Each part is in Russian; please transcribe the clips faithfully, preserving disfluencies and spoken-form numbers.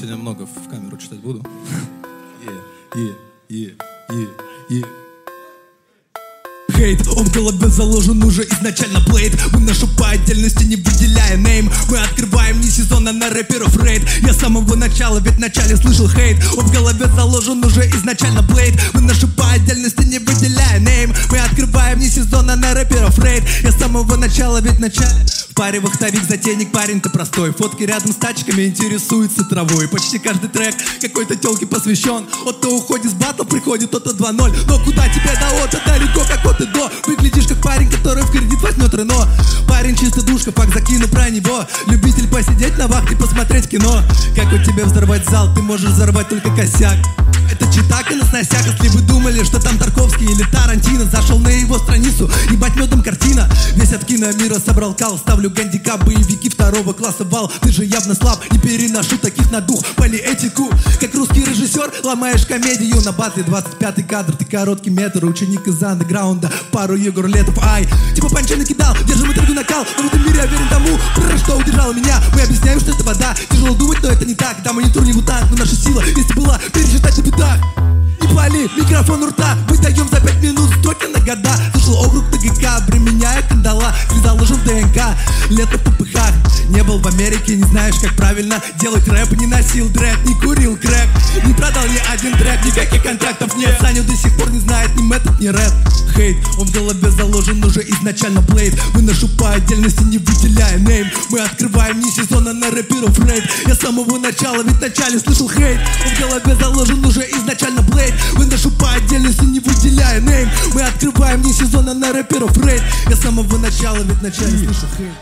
Сегодня много в камеру читать буду. Yeah, yeah, yeah, yeah. Хейт, он в голове заложен уже изначально плейт. Мы нашу по отдельности не выделяя нейм. Мы открываем не сезон, а на рэперов рейд. Я с самого начала, ведь в начале слышал хейт. Он в голове заложен уже изначально плейт. Мы нашу по отдельности не выделяя нейм. Мы открываем не сезон, а на рэперов рейд. Я с самого начала, ведь в начале. В паре вахтовик, затейник, парень-то простой. Фотки рядом с тачками, интересуется травой. Почти каждый трек какой-то тёлке посвящен. Вот то уходит с батл, приходит то-то два ноль. Но куда тебе до ота, далеко как от и до. Выглядишь как парень, который в кредит возьмет Рено. Парень чисто душка, факт закину про него. Любитель посидеть на вахте, посмотреть кино. Как у тебя взорвать зал, ты можешь взорвать только косяк. Это читак и на сносях. Если вы думали, что там Тарковский или Тарантино, зашел на его страницу, ебать медом картина. Весь от киномира собрал кал. Ставлю гандика, боевики второго класса вал. Ты же явно слаб, не переношу таких на дух. Полиэтику, как русский режиссер, ломаешь комедию. На батле двадцать пятый кадр, ты короткий метр. Ученик из андеграунда, пару Егор Летов, ай. Типа панча накидал, держим интервью накал. Но в этом мире я верен тому, что удержало меня. Мы объясняем, что это вода, тяжело думать, но это не так. Да, монитор не мутант, но наша сила, если была, пересчитать на бедах. Не пали, микрофон у рта, мы даем за пять минут строки на года. Слушал округ ТГК, применяя кандала. Ты заложен в ДНК, лето в попыхах. Не был в Америке, не знаешь, как правильно делать рэп. Не носил дрэп, не курил крэк. Не продал ни один трек, никаких контрактов нет. Саня до сих пор не знает ни метод, ни рэп. Хейт, он в голове заложен уже изначально плейт. Мы нашу по отдельности не выделяя нейм. Мы открываем не сезон, а на рэперов рейд. Я с самого начала, ведь в начале слышал хейт. Он в голове заложен уже изначально плейт. Мы нашу по отдельности не выделяя нейм. Мы открываем не сезон, а на рэперов рейд. Я с самого начала, ведь в начале слышал хейт.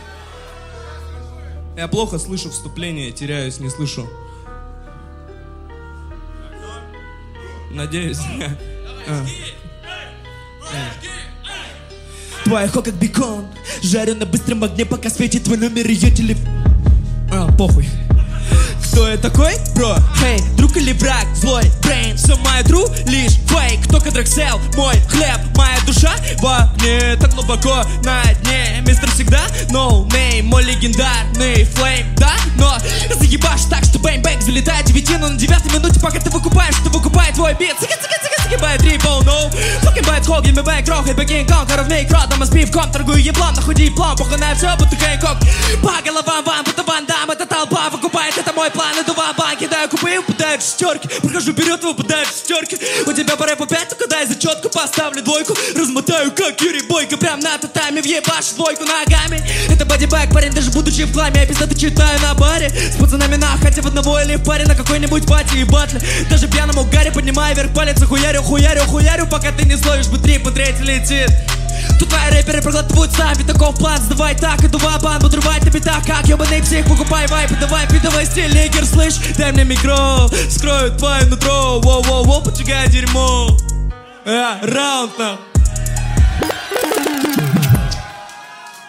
Я плохо слышу вступление, теряюсь, не слышу. Надеюсь. Твое хо как бекон, жарю на быстром огне, пока светит твой номер ее телефон. А, похуй. Кто я такой, бро? Хей, друг или враг, злой брейн. Все мое друг, лишь фейк. Кто кадраксел, мой хлеб, моя душа в огне, так глубоко на дне. Мистер всегда, no name, мой легендарный флейм, да? Но заебашь так, что бэнг-бэнг залетает девятину на девятой минуте, пока ты выкупаешь, что выкупает твой бит. Цыга-цыга-цыга, загибает трипл, no. Fucking bad hole, give me back, рохай, бэгин, гонка, ровней крот, дома с пивком, торгую еблом, на худи плом, похуй на все, будто Хэнкок. По головам вам, будто Ван Дам, эта толпа выкупает, это мой план. Иду в банк, кидаю купы, выпадают шестерки. Прохожу вперед, выпадают шестерки. У тебя по рэпу пять, только дай зачетку. Поставлю двойку, размотаю, как Юрий Бойко. Прям на татами въебашь двойку ногами. Это бодибэк, парень, даже будучи в хламе. Я пиздаты читаю на баре с пацанами на хате в одного или в паре на какой-нибудь пати и батле. Даже пьяному Гарри, поднимая вверх палец, хуярю, хуярю, хуярю, пока ты не словишь, бы три по третий летит. Тут твои рэперы проглатывают сами, таков план, сдавай так, иду в бан, буду рвать на битах, как ебаный псих, покупай вайп, давай, пидовай стиль, нигер, слышь, дай мне микро, скрою твое нутро, воу-воу-воу, поджигай дерьмо, а, раунд, нахуй.